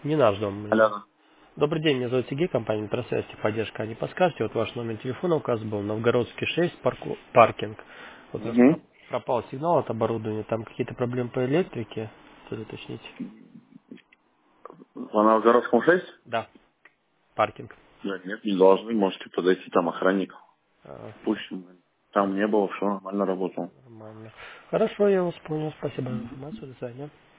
Не наш дом. Алло. Добрый день, меня зовут Сергей, компания «Метросвязь», поддержка. Не подскажете, вот ваш номер телефона указан был, Новгородский 6, паркинг. Вот у нас Угу. пропал сигнал от оборудования, там какие-то проблемы по электрике, что уточните? По Новгородскому 6? Да, паркинг. Да, нет, не должны. Можете подойти, там охранник. А, Пусть там не было, все нормально работал. нормально. Хорошо, я вас понял, спасибо за информацию, до свидания.